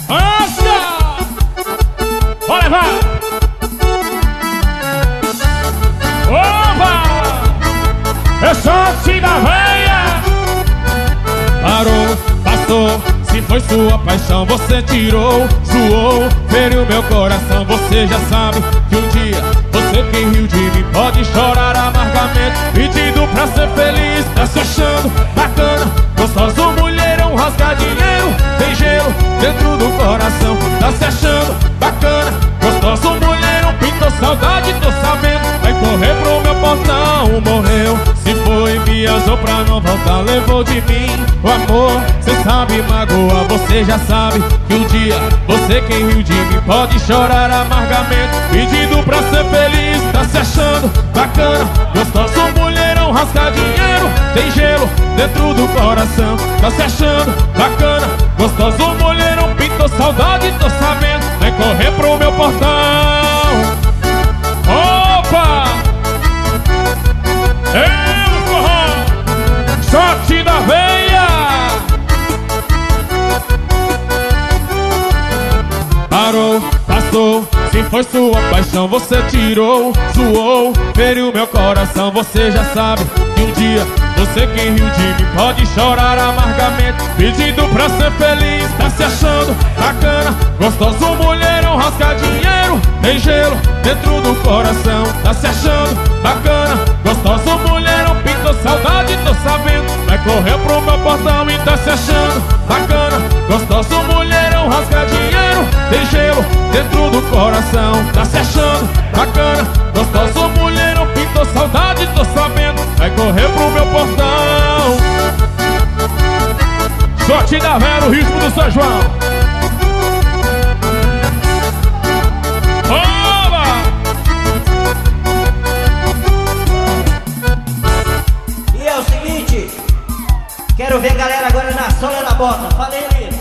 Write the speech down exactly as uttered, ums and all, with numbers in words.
Nossa! Bora levar! Opa! Eu sou assim da veia! Parou, passou, se foi sua paixão, você tirou, zoou, feriu meu coração. Você já sabe que um dia você que riu de mim pode chorar amargamente, pedindo pra ser feliz, tá se achando bacana, gostoso, mulherão, rasgar dinheiro, tem gelo dentro do coração. Tá se achando bacana, gostoso, mulherão, pintou saudade, tô sabendo, vai correr pro meu portão. Morreu, se foi, viajou pra não voltar, levou de mim o amor, cê sabe, magoa. Você já sabe que um dia você quem riu de mim pode chorar amargamente, pedindo pra ser feliz, tá se achando bacana, gostoso, mulherão, rasgar dinheiro, tem gelo dentro do coração. Tá se achando bacana, gostoso, mulherão, pintou saudade, tô sabendo, vai correr pro meu portão. Opa! Eu forró, sorte da veia. Parou, passou, se foi sua paixão, você tirou, zoou, feriu meu coração. Você já sabe que um dia você quem riu de mim pode chorar amargamente, pedindo pra ser feliz, tá se achando bacana, gostoso, mulherão, rasgar dinheiro, tem gelo dentro do coração. Tá se achando bacana, gostoso, mulherão, pintou saudade, tô sabendo, vai correr pro meu portão. E tá se achando bacana, gostoso, mulherão, rasgar dinheiro, tem gelo dentro do coração. Tá se achando bacana, gostoso, mulherão, pintou saudade, tô sabendo, vai correr pro meu portão. Sorte da velha, o ritmo do São João. Oba! E é o seguinte, quero ver a galera agora na sola da bota. Falei ali.